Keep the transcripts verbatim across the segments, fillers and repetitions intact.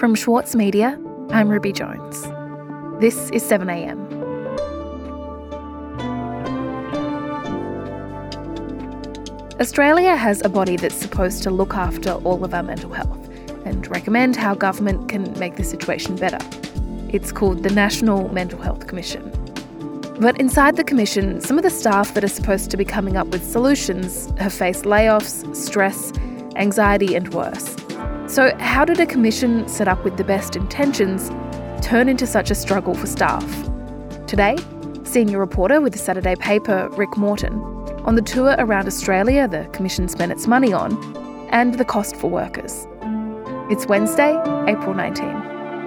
From Schwartz Media, I'm Ruby Jones. This is seven a m. Australia has a body that's supposed to look after all of our mental health and recommend how government can make the situation better. It's called the National Mental Health Commission. But inside the Commission, some of the staff that are supposed to be coming up with solutions have faced layoffs, stress, anxiety and worse. So how did a commission set up with the best intentions turn into such a struggle for staff? Today, senior reporter with the Saturday paper, Rick Morton, on the tour around Australia the Commission spent its money on, and the cost for workers. It's Wednesday, April nineteenth.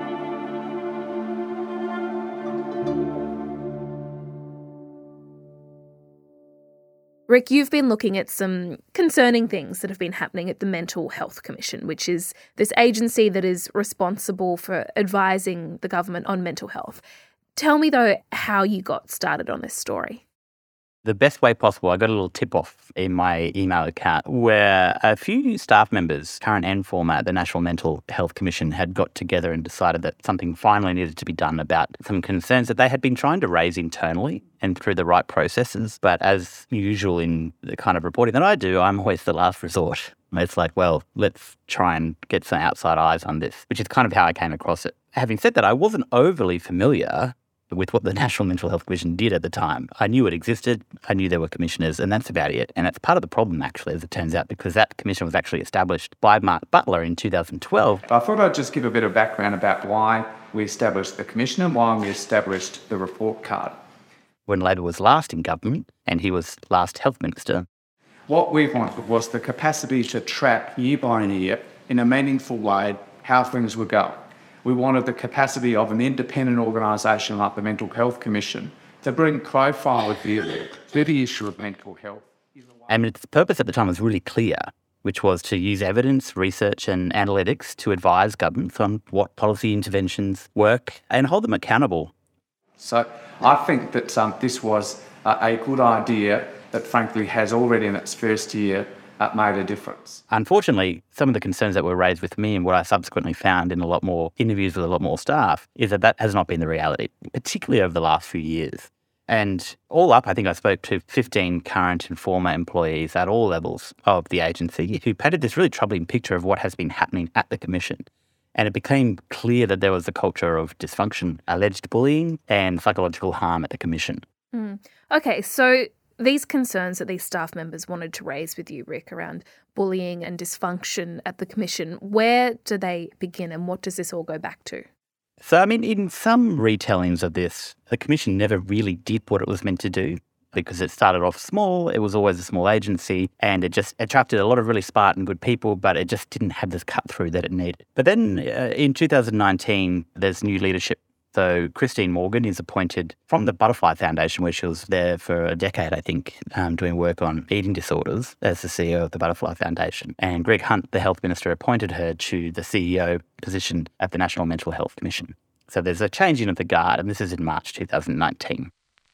Rick, you've been looking at some concerning things that have been happening at the Mental Health Commission, which is this agency that is responsible for advising the government on mental health. Tell me, though, how you got started on this story. The best way possible, I got a little tip-off in my email account where a few staff members, current and former, at the National Mental Health Commission had got together and decided that something finally needed to be done about some concerns that they had been trying to raise internally and through the right processes. But as usual in the kind of reporting that I do, I'm always the last resort. It's like, well, let's try and get some outside eyes on this, which is kind of how I came across it. Having said that, I wasn't overly familiar with what the National Mental Health Commission did at the time. I knew it existed, I knew there were commissioners, and that's about it. And that's part of the problem, actually, as it turns out, because that commission was actually established by Mark Butler in two thousand twelve. I thought I'd just give a bit of background about why we established the commission and why we established the report card. When Labor was last in government, and he was last health minister, what we wanted was the capacity to track year by year in a meaningful way how things were going. We wanted the capacity of an independent organisation like the Mental Health Commission to bring profile of the, to the issue of mental health. And its purpose at the time was really clear, which was to use evidence, research and analytics to advise governments on what policy interventions work and hold them accountable. So I think that um, this was a, a good idea that frankly has already in its first year Uh, made a difference. Unfortunately, some of the concerns that were raised with me and what I subsequently found in a lot more interviews with a lot more staff is that that has not been the reality, particularly over the last few years. And all up, I think I spoke to fifteen current and former employees at all levels of the agency who painted this really troubling picture of what has been happening at the Commission. And it became clear that there was a culture of dysfunction, alleged bullying and psychological harm at the Commission. Mm. Okay, so these concerns that these staff members wanted to raise with you, Rick, around bullying and dysfunction at the Commission, where do they begin and what does this all go back to? So, I mean, in some retellings of this, the Commission never really did what it was meant to do because it started off small, it was always a small agency, and it just attracted a lot of really smart and good people, but it just didn't have this cut-through that it needed. But then uh, in two thousand nineteen, there's new leadership. So Christine Morgan is appointed from the Butterfly Foundation, where she was there for a decade, I think, um, doing work on eating disorders as the C E O of the Butterfly Foundation. And Greg Hunt, the health minister, appointed her to the C E O position at the National Mental Health Commission. So there's a changing of the guard, and this is in March two thousand nineteen.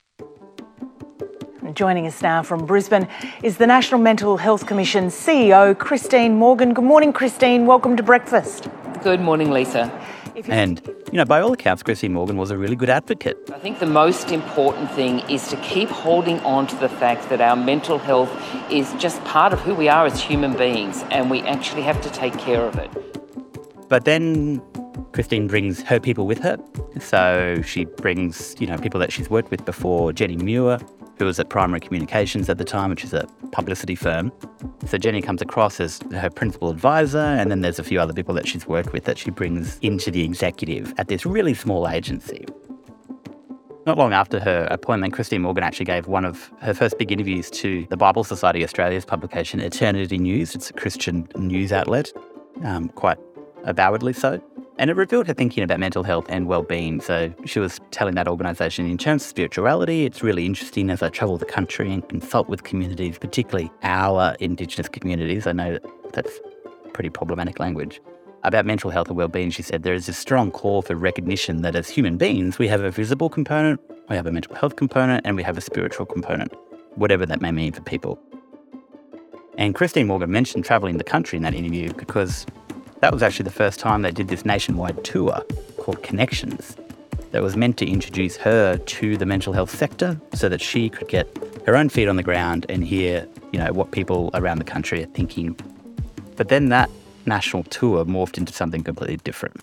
Joining us now from Brisbane is the National Mental Health Commission C E O, Christine Morgan. Good morning, Christine. Welcome to breakfast. Good morning, Lisa. And, you know, by all accounts, Christine Morgan was a really good advocate. I think the most important thing is to keep holding on to the fact that our mental health is just part of who we are as human beings, and we actually have to take care of it. But then Christine brings her people with her. So she brings, you know, people that she's worked with before, Jenny Muir, who was at Primary Communications at the time, which is a publicity firm. So Jenny comes across as her principal advisor, and then there's a few other people that she's worked with that she brings into the executive at this really small agency. Not long after her appointment, Christine Morgan actually gave one of her first big interviews to the Bible Society Australia's publication, Eternity News. It's a Christian news outlet, um, quite avowedly so. And it revealed her thinking about mental health and well-being. So she was telling that organisation, in terms of spirituality, it's really interesting as I travel the country and consult with communities, particularly our Indigenous communities. I know that that's pretty problematic language. About mental health and well-being, she said, there is a strong call for recognition that as human beings, we have a visible component, we have a mental health component, and we have a spiritual component, whatever that may mean for people. And Christine Morgan mentioned travelling the country in that interview because That was actually the first time they did this nationwide tour called Connections that was meant to introduce her to the mental health sector so that she could get her own feet on the ground and hear, you know, what people around the country are thinking. But then that national tour morphed into something completely different.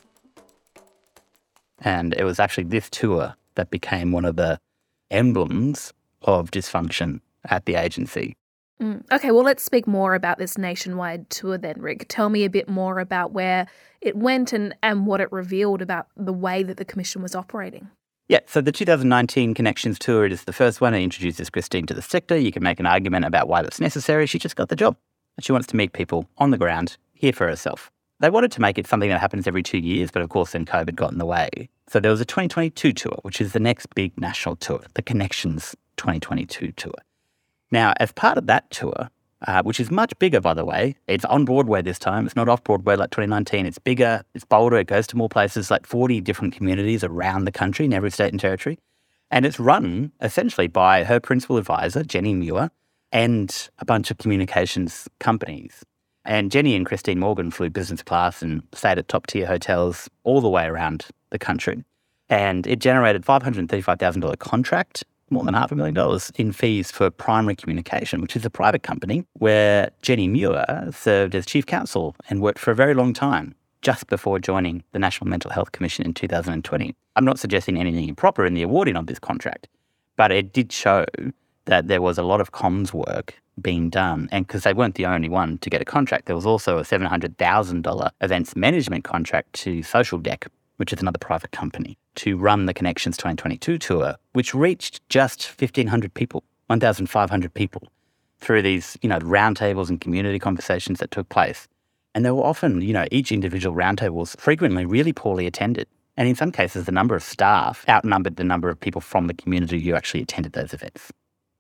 And it was actually this tour that became one of the emblems of dysfunction at the agency. Mm. Okay, well, let's speak more about this nationwide tour then, Rick. Tell me a bit more about where it went and, and what it revealed about the way that the Commission was operating. Yeah, so the two thousand nineteen Connections Tour, it is the first one. It introduces Christine to the sector. You can make an argument about why that's necessary. She just got the job. She wants to meet people on the ground, hear for herself. They wanted to make it something that happens every two years, but of course then COVID got in the way. So there was a twenty twenty-two tour, which is the next big national tour, the Connections twenty twenty-two tour. Now, as part of that tour, uh, which is much bigger, by the way, it's on Broadway this time. It's not off Broadway like twenty nineteen. It's bigger, it's bolder, it goes to more places, like forty different communities around the country in every state and territory. And it's run essentially by her principal advisor, Jenny Muir, and a bunch of communications companies. And Jenny and Christine Morgan flew business class and stayed at top-tier hotels all the way around the country. And it generated five hundred thirty-five thousand dollars contract, more than half a million dollars in fees for Primary Communication, which is a private company where Jenny Muir served as chief counsel and worked for a very long time, just before joining the National Mental Health Commission in two thousand twenty. I'm not suggesting anything improper in the awarding of this contract, but it did show that there was a lot of comms work being done. And because they weren't the only one to get a contract, there was also a seven hundred thousand dollars events management contract to Social Deck, which is another private company, to run the Connections twenty twenty-two tour, which reached just fifteen hundred people, one thousand five hundred people, through these, you know, roundtables and community conversations that took place. And they were often, you know, each individual roundtable was frequently really poorly attended. And in some cases, the number of staff outnumbered the number of people from the community who actually attended those events.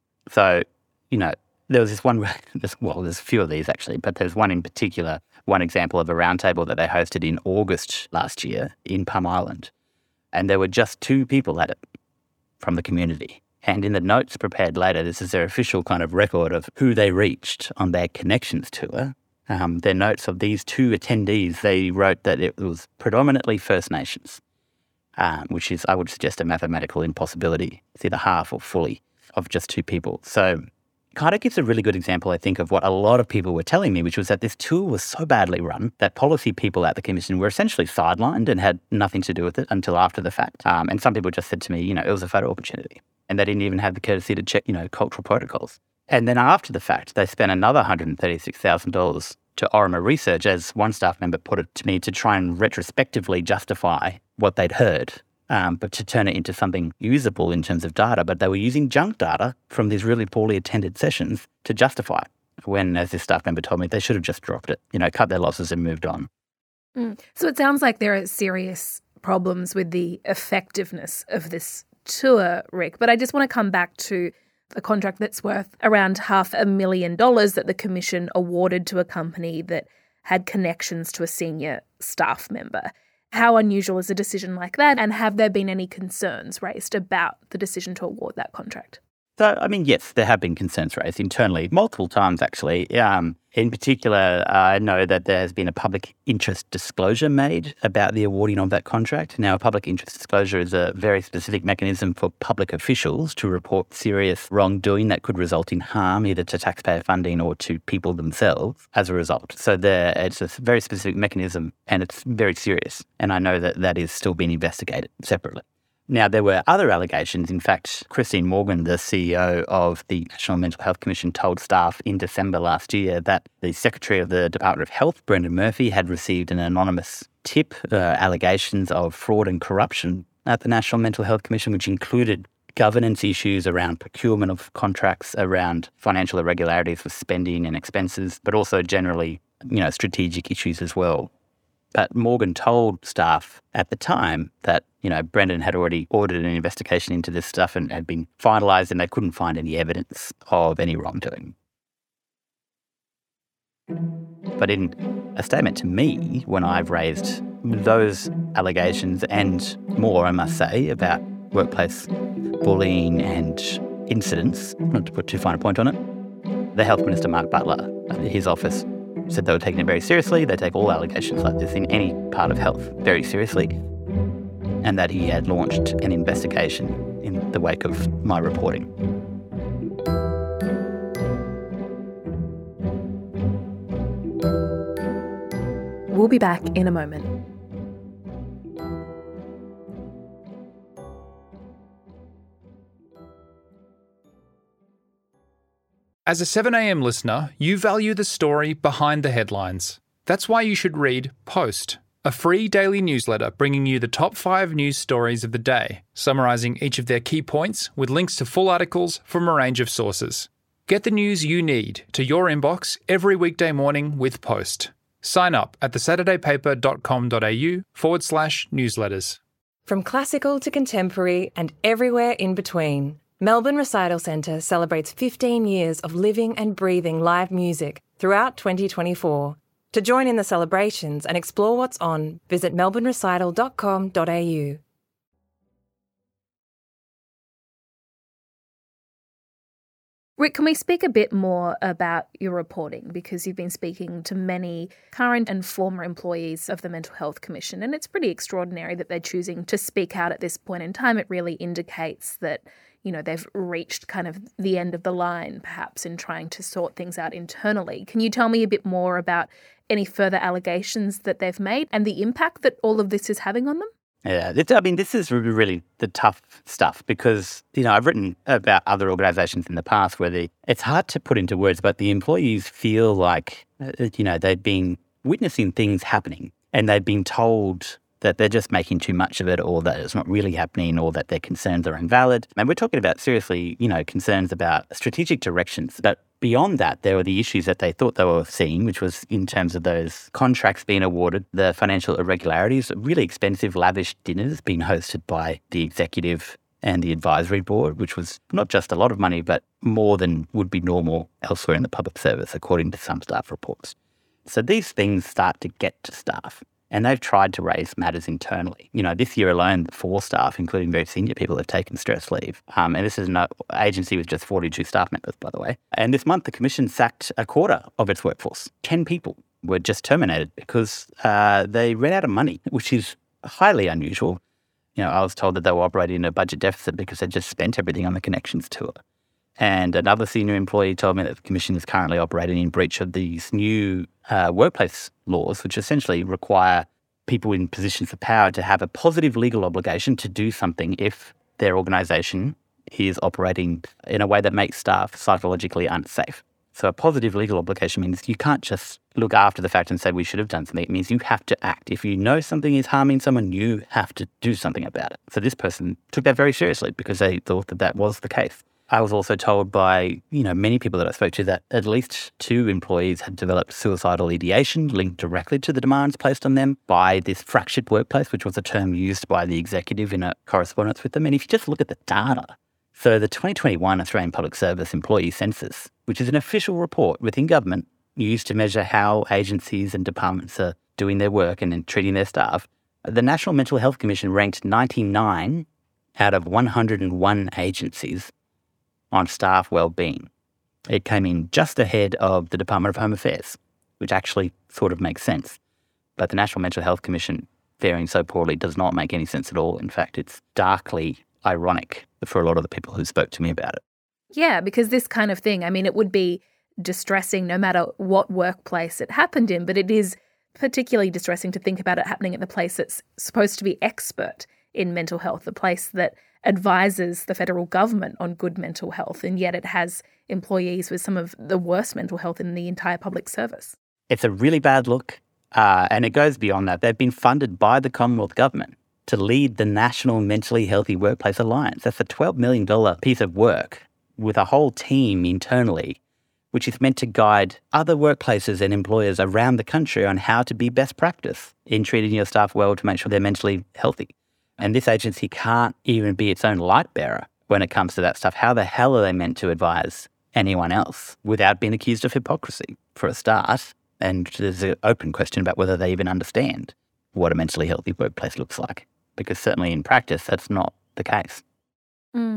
So, you know, there was this one, well, there's a few of these actually, but there's one in particular, one example of a roundtable that they hosted in August last year in Palm Island. And there were just two people at it from the community. And in the notes prepared later, this is their official kind of record of who they reached on their Connections tour. Um, their notes of these two attendees, they wrote that it was predominantly First Nations, um, which is, I would suggest, a mathematical impossibility. It's either half or fully of just two people. So kind of gives a really good example, I think, of what a lot of people were telling me, which was that this tour was so badly run that policy people at the Commission were essentially sidelined and had nothing to do with it until after the fact. Um, and some people just said to me, you know, it was a photo opportunity. And they didn't even have the courtesy to check, you know, cultural protocols. And then after the fact, they spent another one hundred thirty-six thousand dollars to Orima Research, as one staff member put it to me, to try and retrospectively justify what they'd heard. Um, but to turn it into something usable in terms of data. But they were using junk data from these really poorly attended sessions to justify it, when, as this staff member told me, they should have just dropped it, you know, cut their losses and moved on. Mm. So it sounds like there are serious problems with the effectiveness of this tour, Rick. But I just want to come back to a contract that's worth around half a million dollars that the Commission awarded to a company that had connections to a senior staff member. How unusual is a decision like that? And have there been any concerns raised about the decision to award that contract? So, I mean, yes, there have been concerns raised internally, multiple times actually. Um, in particular, I know that there has been a public interest disclosure made about the awarding of that contract. Now, a public interest disclosure is a very specific mechanism for public officials to report serious wrongdoing that could result in harm either to taxpayer funding or to people themselves as a result. So there, it's a very specific mechanism and it's very serious. And I know that that is still being investigated separately. Now, there were other allegations. In fact, Christine Morgan, the C E O of the National Mental Health Commission, told staff in December last year that the Secretary of the Department of Health, Brendan Murphy, had received an anonymous tip, uh, allegations of fraud and corruption at the National Mental Health Commission, which included governance issues around procurement of contracts, around financial irregularities with spending and expenses, but also generally, you know, strategic issues as well. But Morgan told staff at the time that, you know, Brendan had already ordered an investigation into this stuff and had been finalised and they couldn't find any evidence of any wrongdoing. But in a statement to me, when I've raised those allegations and more, I must say, about workplace bullying and incidents, not to put too fine a point on it, the Health Minister, Mark Butler, his office said they were taking it very seriously. They take all allegations like this in any part of health very seriously, and that he had launched an investigation in the wake of my reporting. We'll be back in a moment. As a seven a m listener, you value the story behind the headlines. That's why you should read Post, a free daily newsletter bringing you the top five news stories of the day, summarising each of their key points with links to full articles from a range of sources. Get the news you need to your inbox every weekday morning with Post. Sign up at thesaturdaypaper.com.au forward slash newsletters. From classical to contemporary and everywhere in between, Melbourne Recital Centre celebrates fifteen years of living and breathing live music throughout twenty twenty-four. To join in the celebrations and explore what's on, visit melbourne recital dot com dot a u. Rick, can we speak a bit more about your reporting? Because you've been speaking to many current and former employees of the Mental Health Commission, and it's pretty extraordinary that they're choosing to speak out at this point in time. It really indicates that, you know, they've reached kind of the end of the line, perhaps, in trying to sort things out internally. Can you tell me a bit more about any further allegations that they've made and the impact that all of this is having on them? Yeah, it, I mean, this is really the tough stuff because, you know, I've written about other organisations in the past where the, it's hard to put into words, but the employees feel like, uh, you know, they've been witnessing things happening and they've been told that they're just making too much of it or that it's not really happening or that their concerns are invalid. And we're talking about, seriously, you know, concerns about strategic directions. But beyond that, there were the issues that they thought they were seeing, which was in terms of those contracts being awarded, the financial irregularities, really expensive, lavish dinners being hosted by the executive and the advisory board, which was not just a lot of money, but more than would be normal elsewhere in the public service, according to some staff reports. So these things start to get to staff. And they've tried to raise matters internally. You know, this year alone, four staff, including very senior people, have taken stress leave. Um, and this is an agency with just forty-two staff members, by the way. And this month, the Commission sacked a quarter of its workforce. Ten people were just terminated because uh, they ran out of money, which is highly unusual. You know, I was told that they were operating in a budget deficit because they just spent everything on the Connections tour. And another senior employee told me that the Commission is currently operating in breach of these new uh, workplace laws, which essentially require people in positions of power to have a positive legal obligation to do something if their organisation is operating in a way that makes staff psychologically unsafe. So a positive legal obligation means you can't just look after the fact and say we should have done something. It means you have to act. If you know something is harming someone, you have to do something about it. So this person took that very seriously because they thought that that was the case. I was also told by, you know, many people that I spoke to that at least two employees had developed suicidal ideation linked directly to the demands placed on them by this fractured workplace, which was a term used by the executive in a correspondence with them. And if you just look at the data, so the twenty twenty-one Australian Public Service Employee Census, which is an official report within government used to measure how agencies and departments are doing their work and treating their staff, the National Mental Health Commission ranked ninety-nine out of one hundred one agencies on staff wellbeing. It came in just ahead of the Department of Home Affairs, which actually sort of makes sense. But the National Mental Health Commission faring so poorly does not make any sense at all. In fact, it's darkly ironic for a lot of the people who spoke to me about it. Yeah, because this kind of thing, I mean, it would be distressing no matter what workplace it happened in, but it is particularly distressing to think about it happening at the place that's supposed to be expert in mental health, the place that advises the federal government on good mental health, and yet it has employees with some of the worst mental health in the entire public service. It's a really bad look, uh, and it goes beyond that. They've been funded by the Commonwealth Government to lead the National Mentally Healthy Workplace Alliance. That's a twelve million dollars piece of work with a whole team internally, which is meant to guide other workplaces and employers around the country on how to be best practice in treating your staff well to make sure they're mentally healthy. And this agency can't even be its own light bearer when it comes to that stuff. How the hell are they meant to advise anyone else without being accused of hypocrisy, for a start? And there's an open question about whether they even understand what a mentally healthy workplace looks like, because certainly in practice, that's not the case. Mm.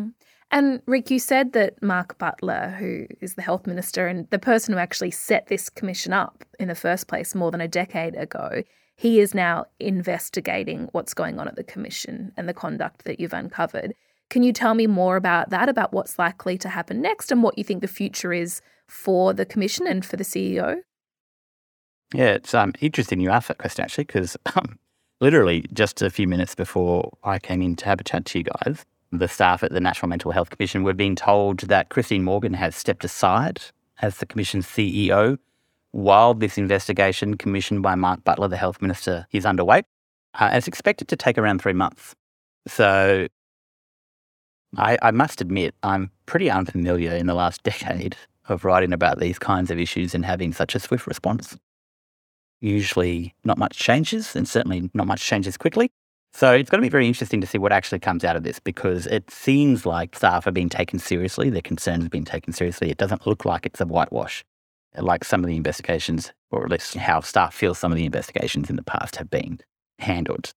And Rick, you said that Mark Butler, who is the health minister and the person who actually set this commission up in the first place more than a decade ago, he is now investigating what's going on at the commission and the conduct that you've uncovered. Can you tell me more about that, about what's likely to happen next and what you think the future is for the commission and for the C E O? Yeah, it's um, interesting you asked that question, actually, because um, literally just a few minutes before I came in to have a chat to you guys, the staff at the National Mental Health Commission were being told that Christine Morgan has stepped aside as the Commission's C E O while this investigation commissioned by Mark Butler, the Health Minister, is underway. Uh, it's expected to take around three months. So I, I must admit, I'm pretty unfamiliar in the last decade of writing about these kinds of issues and having such a swift response. Usually not much changes, and certainly not much changes quickly. So it's going to be very interesting to see what actually comes out of this, because it seems like staff are being taken seriously, their concerns are being taken seriously. It doesn't look like it's a whitewash, like some of the investigations, or at least how staff feel some of the investigations in the past have been handled.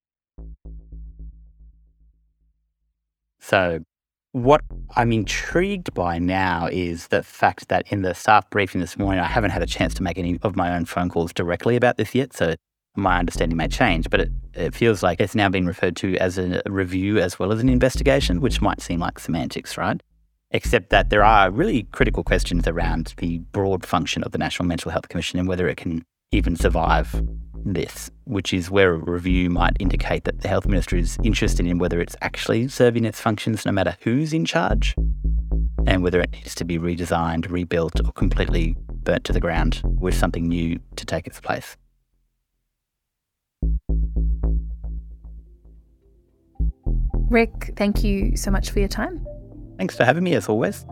So what I'm intrigued by now is the fact that in the staff briefing this morning, I haven't had a chance to make any of my own phone calls directly about this yet, so my understanding may change, but it, it feels like it's now being referred to as a review as well as an investigation, which might seem like semantics, right? Except that there are really critical questions around the broad function of the National Mental Health Commission and whether it can even survive this, which is where a review might indicate that the Health Minister is interested in whether it's actually serving its functions no matter who's in charge, and whether it needs to be redesigned, rebuilt, or completely burnt to the ground with something new to take its place. Rick, thank you so much for your time. Thanks for having me, as always.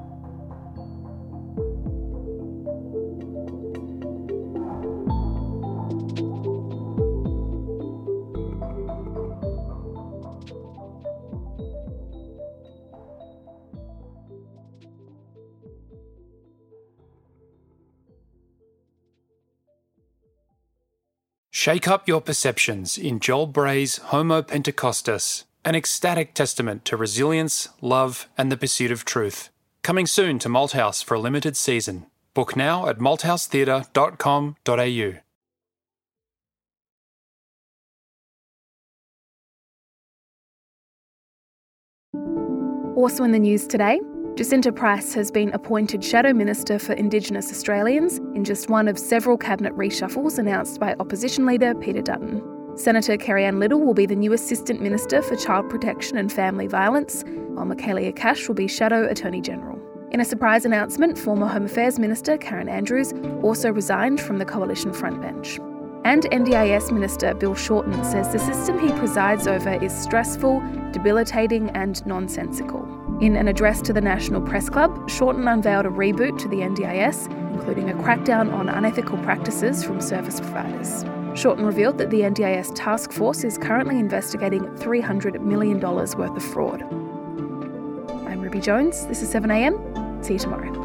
Shake up your perceptions in Joel Bray's Homo Pentecostus, an ecstatic testament to resilience, love, and the pursuit of truth. Coming soon to Malthouse for a limited season. Book now at malthouse theatre dot com dot a u. Also in the news today, Jacinta Price has been appointed Shadow Minister for Indigenous Australians in just one of several cabinet reshuffles announced by opposition leader Peter Dutton. Senator Kerry-Ann Little will be the new Assistant Minister for Child Protection and Family Violence, while Michaelia Cash will be Shadow Attorney General. In a surprise announcement, former Home Affairs Minister Karen Andrews also resigned from the Coalition frontbench. And N D I S Minister Bill Shorten says the system he presides over is stressful, debilitating and nonsensical. In an address to the National Press Club, Shorten unveiled a reboot to the N D I S, including a crackdown on unethical practices from service providers. Shorten revealed that the N D I S task force is currently investigating three hundred million dollars worth of fraud. I'm Ruby Jones, this is seven a m, see you tomorrow.